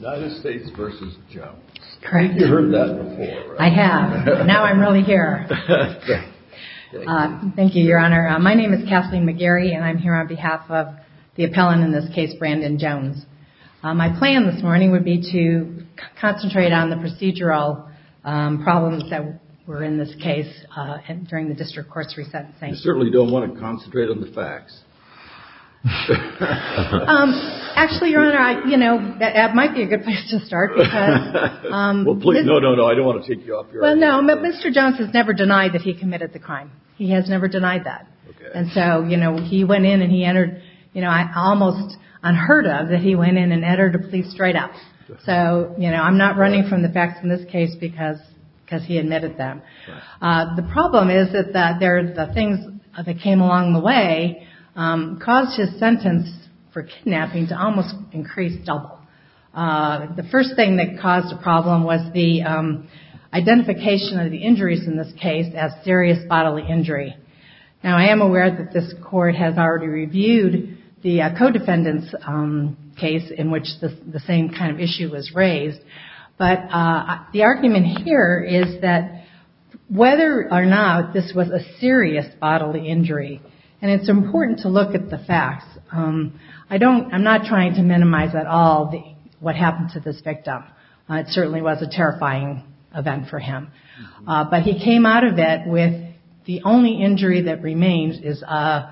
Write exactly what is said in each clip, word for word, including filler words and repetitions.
United States versus Jones. Correct. You heard that before, right? I have. Now I'm really here. Thank, uh, thank you, Your Honor. Uh, my name is Kathleen McGarry, and I'm here on behalf of the appellant in this case, Brandon Jones. Uh, my plan this morning would be to c- concentrate on the procedural um, problems that were in this case uh, during the district court's resentencing. You certainly don't want to concentrate on the facts. um, actually, Your Honor, I, you know, that, that might be a good place to start because... Um, well, please, no, no, no, I don't want to take you off your... Well, no, but Mister Jones has never denied that he committed the crime. He has never denied that. Okay. And so, you know, he went in and he entered, you know, I almost unheard of that he went in and entered a plea straight up. So, you know, I'm not running from the facts in this case because because he admitted them. Uh, the problem is that the, there the things that came along the way um, caused his sentence for kidnapping to almost increase double. Uh, the first thing that caused a problem was the um, identification of the injuries in this case as serious bodily injury. Now, I am aware that this court has already reviewed the uh, co-defendant's um, case in which this, the same kind of issue was raised. But uh, the argument here is that whether or not this was a serious bodily injury, and it's important to look at the facts. Um, I don't, I'm not trying to minimize at all the, what happened to this victim. Uh, it certainly was a terrifying event for him. Uh, but he came out of it with the only injury that remains is uh,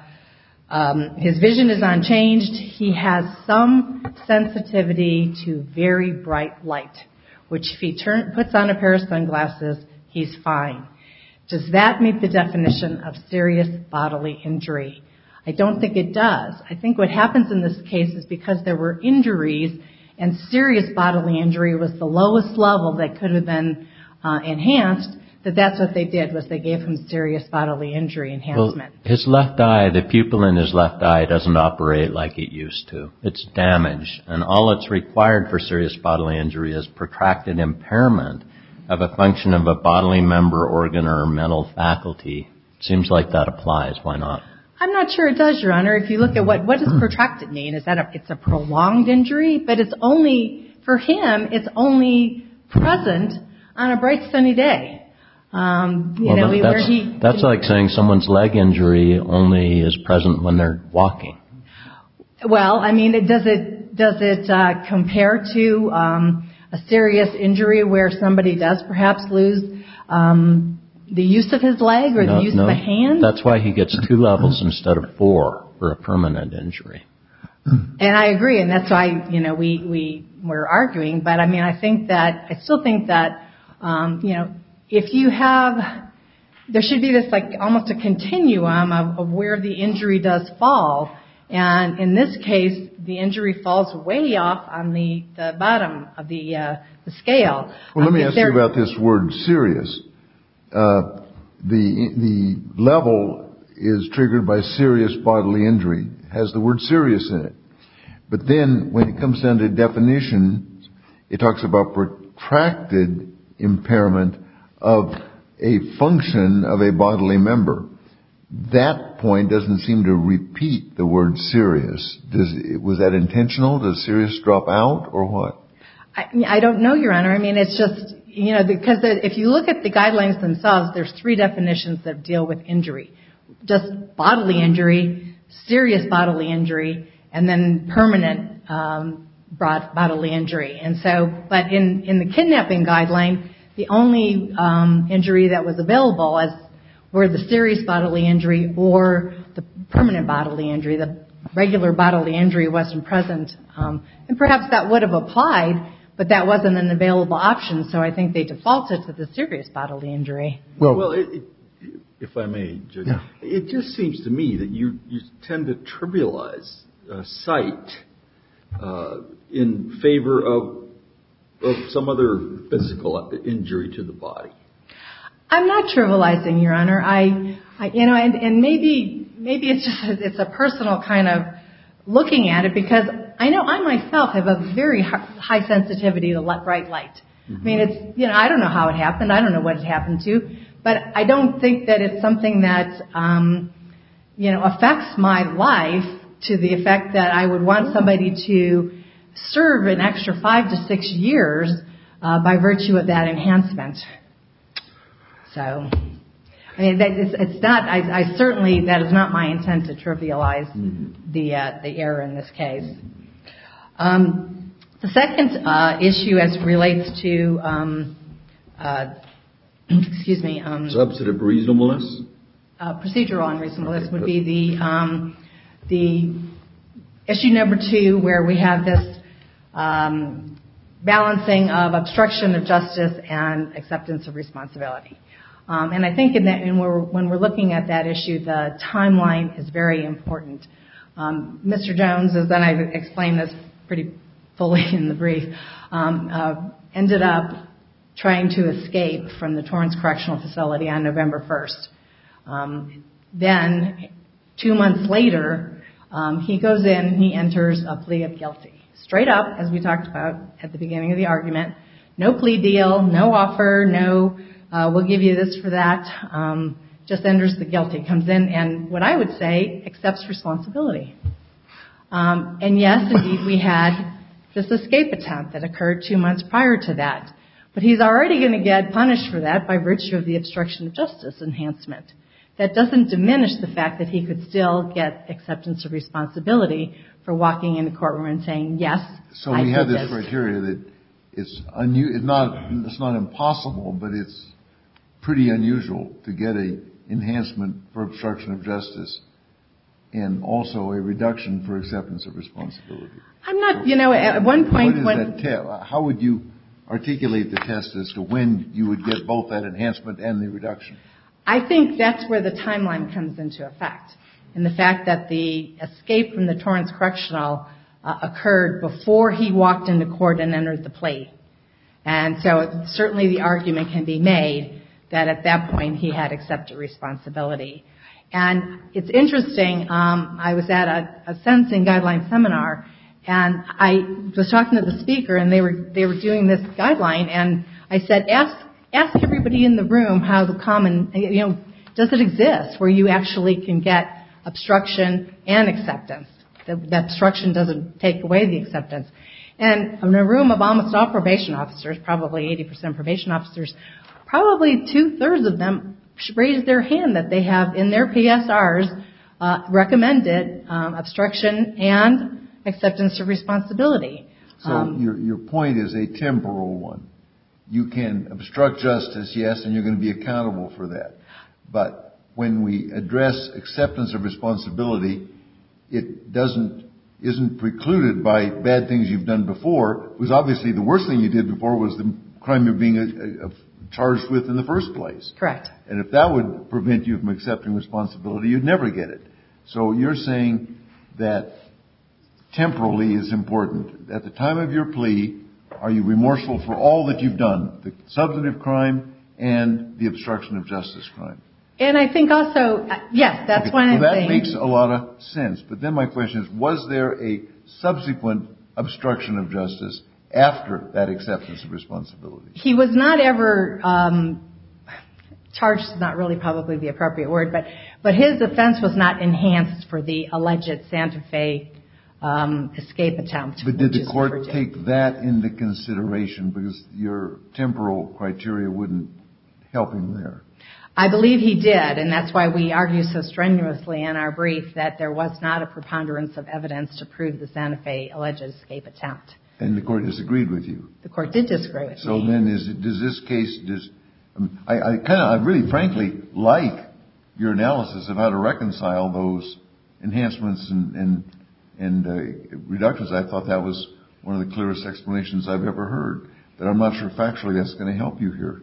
um, his vision is unchanged. He has some sensitivity to very bright light, which if he turn, puts on a pair of sunglasses, he's fine. Does that meet the definition of serious bodily injury? I don't think it does. I think what happens in this case is because there were injuries and serious bodily injury was the lowest level that could have been uh, enhanced, that that's what they did, was they gave him serious bodily injury enhancement. Well, his left eye, the pupil in his left eye doesn't operate like it used to. It's damaged, and all that's required for serious bodily injury is protracted impairment of a function of a bodily member, organ, or mental faculty. Seems like that applies. Why not? I'm not sure it does, Your Honor. If you look at what, what does protracted mean? Is that a, it's a prolonged injury? But it's only, for him, it's only present on a bright sunny day. Um, you well, know, that's, where he, that's like saying someone's leg injury only is present when they're walking. Well, I mean, it, does it, does it, uh, compare to, um, a serious injury where somebody does perhaps lose, um, the use of his leg or no, the use no, of a hand? That's why he gets two levels instead of four for a permanent injury. And I agree, and that's why, you know, we, we were arguing. But, I mean, I think that, I still think that, um, you know, if you have, there should be this, like, almost a continuum of, of where the injury does fall. And in this case, the injury falls way off on the, the bottom of the, uh, the scale. Well, let me um, ask you about this word serious. Uh, the the level is triggered by serious bodily injury, has the word serious in it. But then when it comes down to definition, it talks about protracted impairment of a function of a bodily member. That point doesn't seem to repeat the word serious. Does, was that intentional? Does serious drop out or what? I, I don't know, Your Honor. I mean, it's just, you know, because the, if you look at the guidelines themselves, there's three definitions that deal with injury. Just bodily injury, serious bodily injury, and then permanent um, bodily injury. And so, but in, in the kidnapping guideline, the only um, injury that was available as were the serious bodily injury or the permanent bodily injury. The regular bodily injury wasn't present. Um, and perhaps that would have applied, but that wasn't an available option, so I think they defaulted to the serious bodily injury. Well, well it, it, if I may, Judge, yeah. It just seems to me that you, you tend to trivialize uh, sight uh, in favor of of some other physical injury to the body. I'm not trivializing, Your Honor. I, I you know, and, and maybe maybe it's just a, it's a personal kind of looking at it because I know I myself have a very high sensitivity to bright light. Mm-hmm. I mean, it's, you know, I don't know how it happened. I don't know what it happened to, but I don't think that it's something that, um, you know, affects my life to the effect that I would want somebody to serve an extra five to six years uh, by virtue of that enhancement. So, I mean, that it's, it's not. I, I certainly that is not my intent to trivialize mm-hmm. the uh, the error in this case. Um, the second uh, issue, as it relates to, um, uh, excuse me, um, substantive reasonableness, uh, procedural unreasonableness would be the um, the issue number two, where we have this um, balancing of obstruction of justice and acceptance of responsibility. Um, and I think in that, and we're, when we're looking at that issue, the timeline is very important. Um, Mister Jones, as then I've explained this pretty fully in the brief, um, uh, ended up trying to escape from the Torrance Correctional Facility on November first. Um, then, two months later, um, he goes in and he enters a plea of guilty. Straight up, as we talked about at the beginning of the argument, no plea deal, no offer, no Uh, we'll give you this for that, um, just enters the guilty, comes in and what I would say accepts responsibility. Um, and yes, indeed, we had this escape attempt that occurred two months prior to that. But he's already going to get punished for that by virtue of the obstruction of justice enhancement. That doesn't diminish the fact that he could still get acceptance of responsibility for walking in the courtroom and saying, yes, so I we have did this this criteria that it's, unu- it's not it's not impossible, but it's pretty unusual to get a enhancement for obstruction of justice and also a reduction for acceptance of responsibility. I'm not, you know, at one point what is when... that te- how would you articulate the test as to when you would get both that enhancement and the reduction? I think that's where the timeline comes into effect. And the fact that the escape from the Torrance Correctional uh, occurred before he walked into court and entered the plea. And so certainly the argument can be made that at that point he had accepted responsibility. And it's interesting, um, I was at a, a sentencing guideline seminar, and I was talking to the speaker, and they were they were doing this guideline, and I said, ask ask everybody in the room how the common, you know, does it exist where you actually can get obstruction and acceptance? The, the obstruction doesn't take away the acceptance. And in a room of almost all probation officers, probably eighty percent probation officers, probably two-thirds of them raised their hand that they have in their P S Rs uh, recommended um, obstruction and acceptance of responsibility. So um, your your point is a temporal one. You can obstruct justice, yes, and you're going to be accountable for that. But when we address acceptance of responsibility, it doesn't isn't precluded by bad things you've done before, because obviously the worst thing you did before was the crime you're being a, a, a charged with in the first place. Correct. And if that would prevent you from accepting responsibility, you'd never get it. So you're saying that temporally is important. At the time of your plea, are you remorseful for all that you've done, the substantive crime and the obstruction of justice crime? And I think also, uh, yes, that's okay. one of the well, that things. makes a lot of sense. But then my question is, was there a subsequent obstruction of justice after that acceptance of responsibility? He was not ever um, charged. Is not really probably the appropriate word, but but his offense was not enhanced for the alleged Santa Fe um, escape attempt. But did the court take that into consideration, because your temporal criteria wouldn't help him there? I believe he did, and that's why we argue so strenuously in our brief that there was not a preponderance of evidence to prove the Santa Fe alleged escape attempt. And the court disagreed with you. The court did disagree with so me. So then, is it, does this case? Does um, I, I kind of, I really, frankly, like your analysis of how to reconcile those enhancements and and, and uh, reductions. I thought that was one of the clearest explanations I've ever heard. But I'm not sure factually that's going to help you here.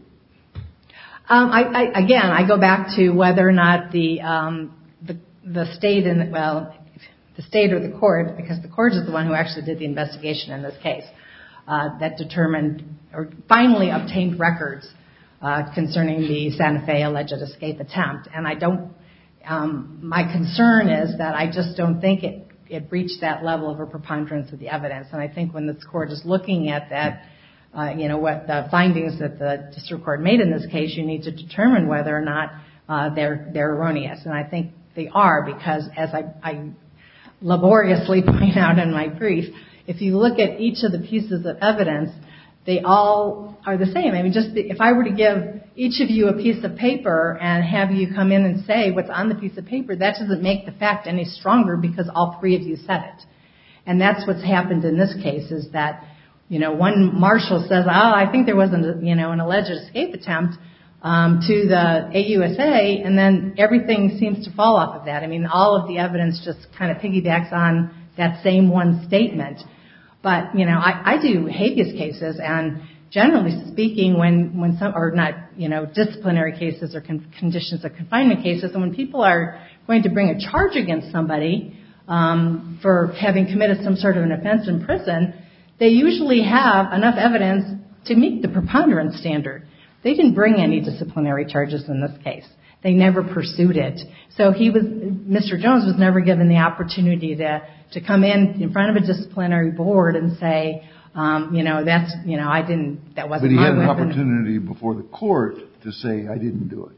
Um, I, I, again, I go back to whether or not the um, the, the state and well. the state or the court, because the court is the one who actually did the investigation in this case, uh, that determined or finally obtained records uh, concerning the Santa Fe alleged escape attempt. And I don't, um, my concern is that I just don't think it, it reached that level of a preponderance of the evidence. And I think when this court is looking at that, uh, you know, what the findings that the district court made in this case, you need to determine whether or not uh, they're they're erroneous. And I think they are, because as I, I laboriously point out in my brief, if you look at each of the pieces of evidence, they all are the same. I mean, just the, if I were to give each of you a piece of paper and have you come in and say what's on the piece of paper, that doesn't make the fact any stronger because all three of you said it. And that's what's happened in this case is that, you know, one marshal says, oh, I think there was an, you know, an alleged escape attempt um, to the A U S A, and then everything seems to fall off of that. I mean, all of the evidence just kind of piggybacks on that same one statement. But, you know, I, I do habeas cases, and generally speaking, when, when some, or not, you know, disciplinary cases or con- conditions of confinement cases, and when people are going to bring a charge against somebody um, for having committed some sort of an offense in prison, they usually have enough evidence to meet the preponderance standard. They didn't bring any disciplinary charges in this case. They never pursued it. So he was, Mister Jones was never given the opportunity to, to come in in front of a disciplinary board and say, um, you know, that's, you know, I didn't, that wasn't my weapon. But he had an opportunity before the court to say, I didn't do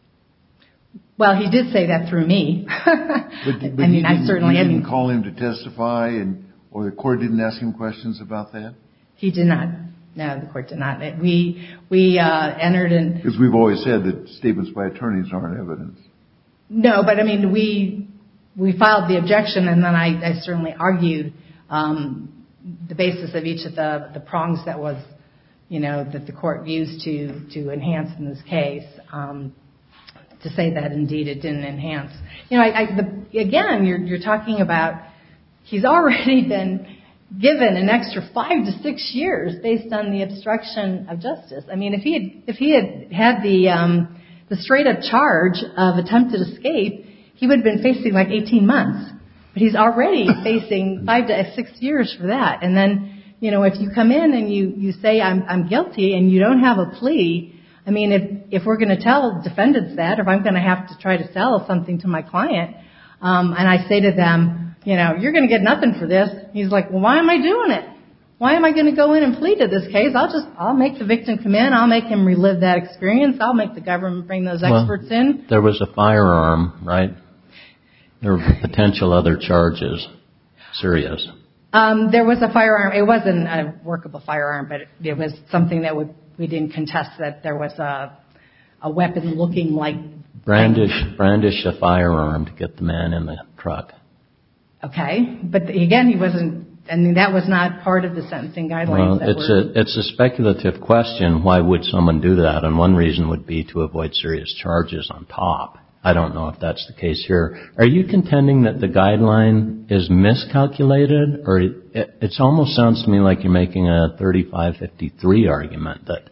it. Well, he did say that through me. But, but I mean, I certainly you didn't didn't call him to testify, and or the court didn't ask him questions about that? He did not. No, the court did not. We we uh, entered in. Because we've always said that statements by attorneys aren't evidence. No, but I mean, we we filed the objection, and then I, I certainly argued um, the basis of each of the, the prongs that was, you know, that the court used to to enhance in this case. Um, to say that indeed it didn't enhance. You know, I, I, the, again, you're you're talking about he's already been given an extra five to six years based on the obstruction of justice. I mean, if he had if he had had the um, the straight up charge of attempted escape, he would have been facing like eighteen months. But he's already facing five to six years for that. And then, you know, if you come in and you you say I'm I'm guilty and you don't have a plea, I mean, if if we're going to tell defendants that, or if I'm going to have to try to sell something to my client, um, and I say to them, you know, you're going to get nothing for this. He's like, well, why am I doing it? Why am I going to go in and plead to this case? I'll just, I'll make the victim come in. I'll make him relive that experience. I'll make the government bring those experts well, in. There was a firearm, right? There were potential other charges. Serious. Um, there was a firearm. It wasn't a workable firearm, but it, it was something that would, we didn't contest that there was a, a weapon looking like. Brandish, brandish a firearm to get the man in the truck. Okay, but again, he wasn't. I mean, that was not part of the sentencing guidelines. Well, that it's were, a it's a speculative question. Why would someone do that? And one reason would be to avoid serious charges on top. I don't know if that's the case here. Are you contending that the guideline is miscalculated, or it, it almost sounds to me like you're making a thirty-five fifty-three argument that.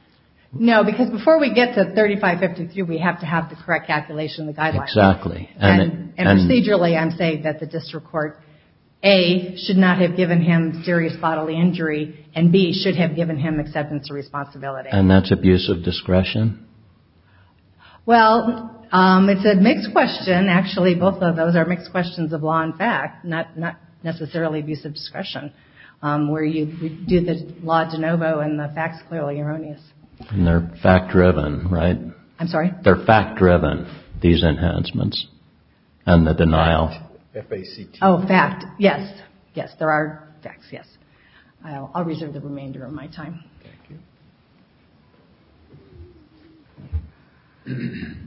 No, because before we get to thirty-five fifty-three, we have to have the correct calculation of the guidelines. Exactly. And, And, and, and procedurally, I'm saying that the district court, A, should not have given him serious bodily injury, and B, should have given him acceptance of responsibility. And that's abuse of discretion? Well, um, it's a mixed question. Actually, both of those are mixed questions of law and fact, not not necessarily abuse of discretion, um, where you do the law de novo and the facts clearly erroneous. And they're fact-driven, right? I'm sorry? They're fact-driven, these enhancements, and the denial. F A C T. Oh, fact. Yes. Yes, there are facts, yes. I'll, I'll reserve the remainder of my time. Thank you.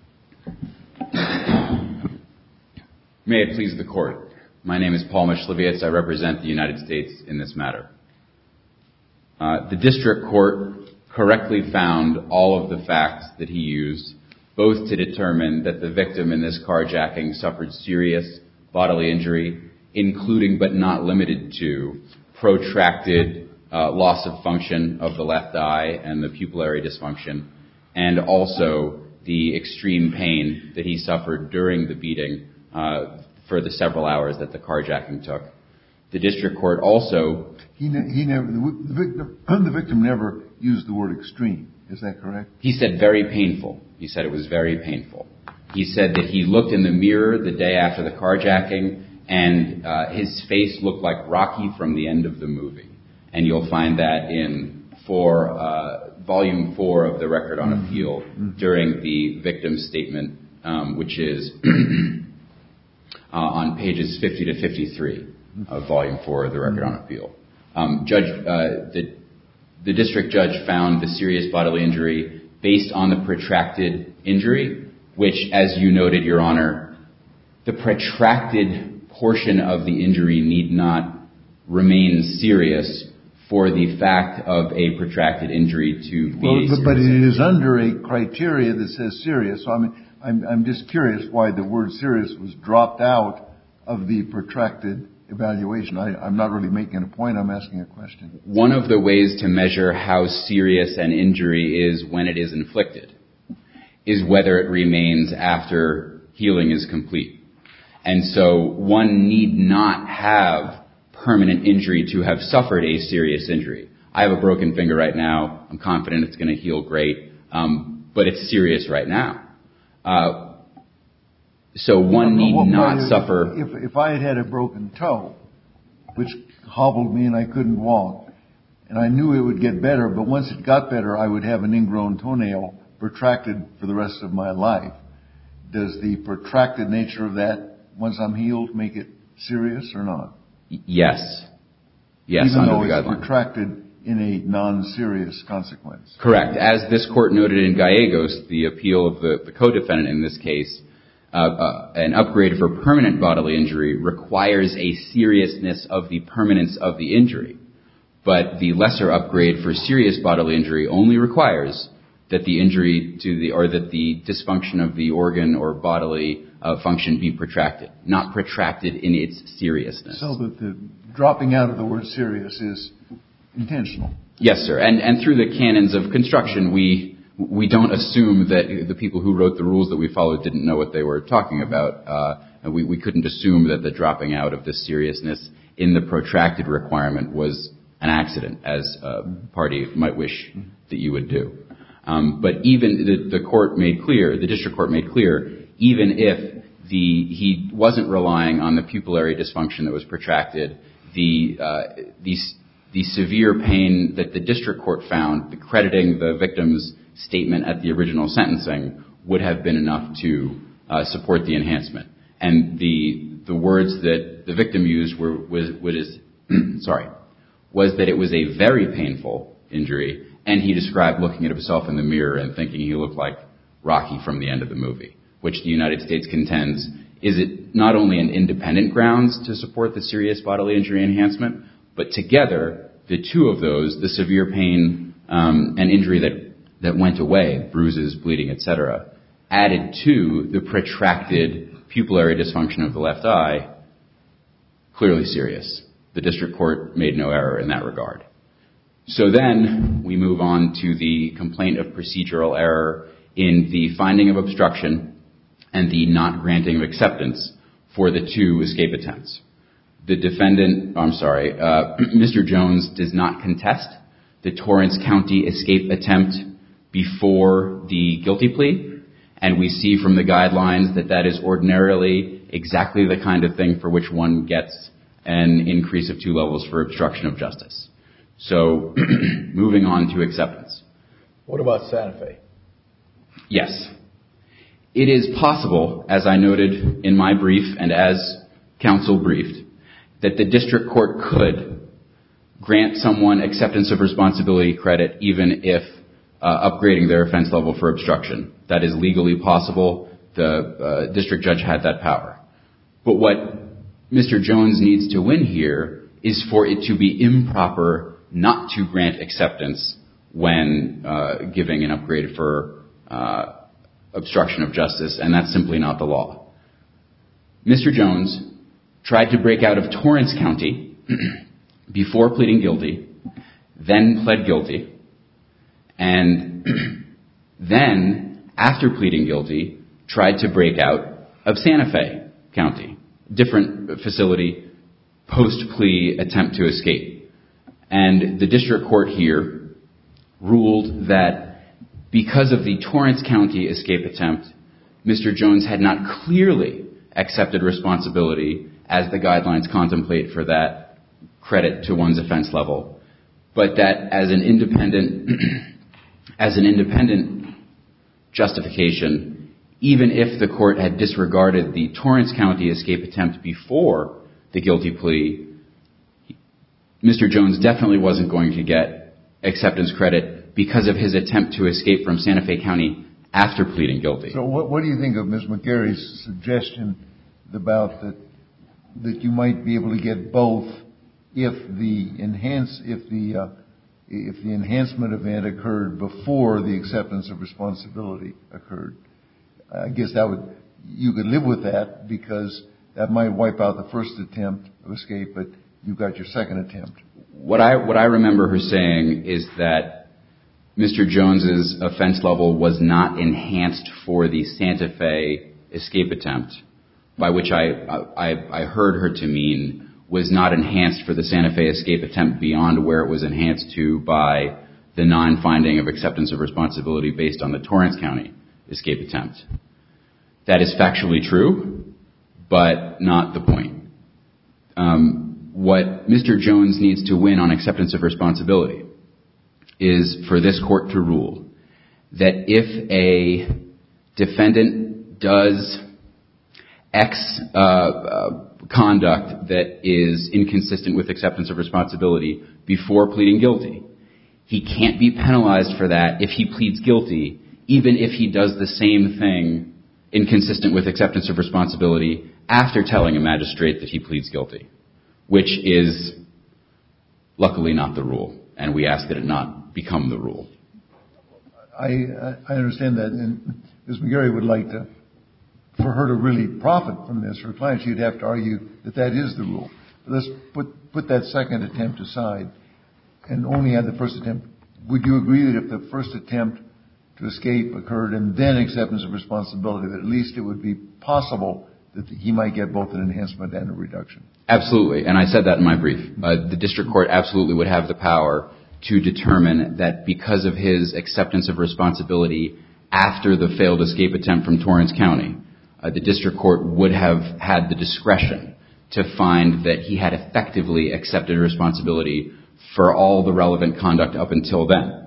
May it please the court. My name is Paul Mishlevietz. I represent the United States in this matter. Uh, the district court correctly found all of the facts that he used, both to determine that the victim in this carjacking suffered serious bodily injury, including but not limited to protracted uh, loss of function of the left eye and the pupillary dysfunction, and also the extreme pain that he suffered during the beating uh, for the several hours that the carjacking took. The district court also... He, ne- he never, the victim, the victim never used the word extreme. Is that correct? He said very painful. He said it was very painful. He said that he looked in the mirror the day after the carjacking, and uh, his face looked like Rocky from the end of the movie. And you'll find that in four, uh, volume four of the Record on Appeal mm-hmm. during the victim's statement, um, which is uh, on pages fifty to fifty-three. uh, volume four of the record on appeal. Um, judge, uh, the, the district judge found the serious bodily injury based on the protracted injury, which, as you noted, Your Honor, the protracted portion of the injury need not remain serious for the fact of a protracted injury to be well, a serious but it injury. is under a criteria that says serious. So I mean, I'm, I'm just curious why the word serious was dropped out of the protracted evaluation. I, I'm not really making a point. I'm asking a question. One of the ways to measure how serious an injury is when it is inflicted is whether it remains after healing is complete. And so one need not have permanent injury to have suffered a serious injury. I have a broken finger right now. I'm confident it's going to heal great, um, but it's serious right now. Uh, so one need Well, not if, suffer. If, if I had had a broken toe, which hobbled me and I couldn't walk, and I knew it would get better, but once it got better, I would have an ingrown toenail protracted for the rest of my life. Does the protracted nature of that, once I'm healed, make it serious or not? Yes. Yes, Even under though the it's guideline. protracted in a non-serious consequence. Correct. As this court noted in Gallegos, the appeal of the, the co-defendant in this case, uh, uh, an upgrade for permanent bodily injury requires a seriousness of the permanence of the injury. But the lesser upgrade for serious bodily injury only requires that the injury to the, or that the dysfunction of the organ or bodily uh, function be protracted, not protracted in its seriousness. So that the dropping out of the word serious is intentional. Yes, sir. And and through the canons of construction, we we don't assume that the people who wrote the rules that we followed didn't know what they were talking about. Uh, and we, we couldn't assume that the dropping out of the seriousness in the protracted requirement was an accident, as a party might wish that you would do. Um, but even the, the court made clear, the district court made clear, even if the he wasn't relying on the pupillary dysfunction that was protracted, the uh, the the severe pain that the district court found, crediting the victim's statement at the original sentencing, would have been enough to uh, support the enhancement. And the the words that the victim used were was was sorry was that it was a very painful injury, and he described looking at himself in the mirror and thinking he looked like Rocky from the end of the movie, which the United States contends is it not only an independent grounds to support the serious bodily injury enhancement, but together, the two of those, the severe pain um, and injury that, that went away, bruises, bleeding, et cetera, added to the protracted pupillary dysfunction of the left eye, clearly serious. The district court made no error in that regard. So then we move on to the complaint of procedural error in the finding of obstruction and the not granting of acceptance for the two escape attempts. The defendant, I'm sorry, uh, Mister Jones does not contest the Torrance County escape attempt before the guilty plea, and we see from the guidelines that that is ordinarily exactly the kind of thing for which one gets an increase of two levels for obstruction of justice. So moving on to acceptance. What about Santa Fe? Yes. It is possible, as I noted in my brief and as counsel briefed, that the district court could grant someone acceptance of responsibility credit even if uh, upgrading their offense level for obstruction. That is legally possible. The uh, district judge had that power. But what Mister Jones needs to win here is for it to be improper not to grant acceptance when uh, giving an upgrade for uh, obstruction of justice, and that's simply not the law. Mister Jones tried to break out of Torrance County before pleading guilty, then pled guilty, and then, after pleading guilty, tried to break out of Santa Fe County, different facility, post-plea attempt to escape. And the district court here ruled that because of the Torrance County escape attempt, Mister Jones had not clearly accepted responsibility as the guidelines contemplate for that credit to one's offense level, but that as an independent, as an independent justification, even if the court had disregarded the Torrance County escape attempt before the guilty plea, Mister Jones definitely wasn't going to get acceptance credit because of his attempt to escape from Santa Fe County after pleading guilty. So what, what do you think of Miz McGarry's suggestion about that that you might be able to get both if the enhance if the uh, if the enhancement event occurred before the acceptance of responsibility occurred? I guess that would you could live with that because that might wipe out the first attempt of escape, but you got your second attempt. What I what I remember her saying is that Mister Jones's offense level was not enhanced for the Santa Fe escape attempt, by which I, I I heard her to mean was not enhanced for the Santa Fe escape attempt beyond where it was enhanced to by the non-finding of acceptance of responsibility based on the Torrance County escape attempt. That is factually true, but not the point. Um, what Mister Jones needs to win on acceptance of responsibility is for this court to rule that if a defendant does X uh, uh, conduct that is inconsistent with acceptance of responsibility before pleading guilty, he can't be penalized for that if he pleads guilty, even if he does the same thing inconsistent with acceptance of responsibility after telling a magistrate that he pleads guilty, which is luckily not the rule, and we ask that it not become the rule. I I understand that, and Miz McGarry would like to, for her to really profit from this, her client, she'd have to argue that that is the rule. But let's put put that second attempt aside and only add the first attempt. Would you agree that if the first attempt to escape occurred and then acceptance of responsibility, that at least it would be possible that he might get both an enhancement and a reduction? Absolutely, and I said that in my brief. Uh, the district court absolutely would have the power to determine that because of his acceptance of responsibility after the failed escape attempt from Torrance County, uh, the district court would have had the discretion to find that he had effectively accepted responsibility for all the relevant conduct up until then.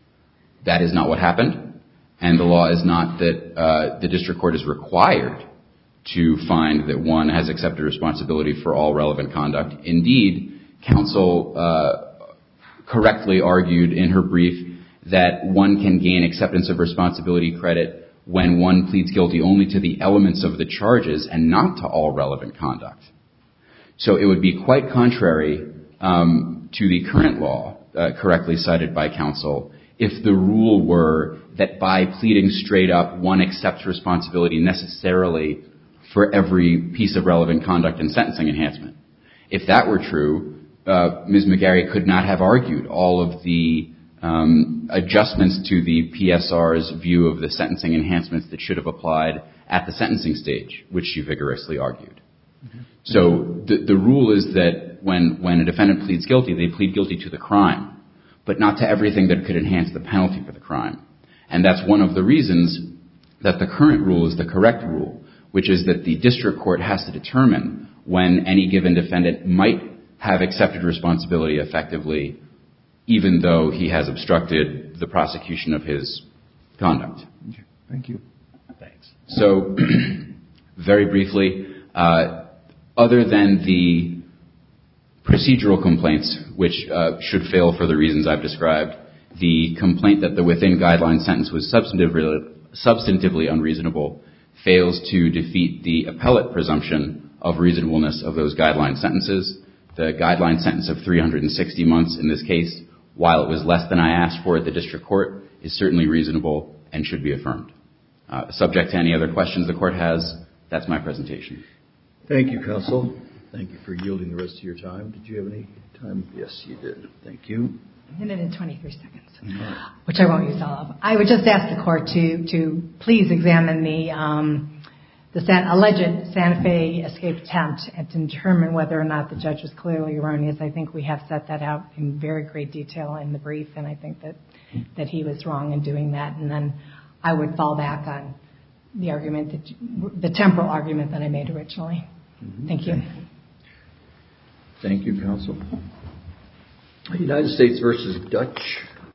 That is not what happened, and the law is not that uh, the district court is required to find that one has accepted responsibility for all relevant conduct. Indeed, counsel uh, correctly argued in her brief that one can gain acceptance of responsibility credit when one pleads guilty only to the elements of the charges and not to all relevant conduct. So it would be quite contrary um, to the current law, uh, correctly cited by counsel, if the rule were that by pleading straight up, one accepts responsibility necessarily for every piece of relevant conduct and sentencing enhancement. If that were true, uh, Miz McGarry could not have argued all of the um, adjustments to the P S R's view of the sentencing enhancements that should have applied at the sentencing stage, which she vigorously argued. Mm-hmm. So the, the rule is that when, when a defendant pleads guilty, they plead guilty to the crime, but not to everything that could enhance the penalty for the crime. And that's one of the reasons that the current rule is the correct rule, which is that the district court has to determine when any given defendant might have accepted responsibility effectively, even though he has obstructed the prosecution of his conduct. Okay. Thank you. Thanks. So, very briefly, uh, other than the procedural complaints, which uh, should fail for the reasons I've described, the complaint that the within-guideline sentence was substantively, substantively unreasonable fails to defeat the appellate presumption of reasonableness of those guideline sentences. The guideline sentence of three hundred sixty months in this case, while it was less than I asked for at the district court, is certainly reasonable and should be affirmed. Uh, subject to any other questions the court has, that's my presentation. Thank you, counsel. Thank you for yielding the rest of your time. Did you have any time? Yes, you did. Thank you. A minute and twenty-three seconds, right, which I won't use all of. I would just ask the court to to please examine the um, the San, alleged Santa Fe escape attempt and to determine whether or not the judge was clearly erroneous. I think we have set that out in very great detail in the brief, and I think that that he was wrong in doing that. And then I would fall back on the argument that you, the temporal argument that I made originally. Mm-hmm. Thank you. Thank you, counsel. United States versus Dutch.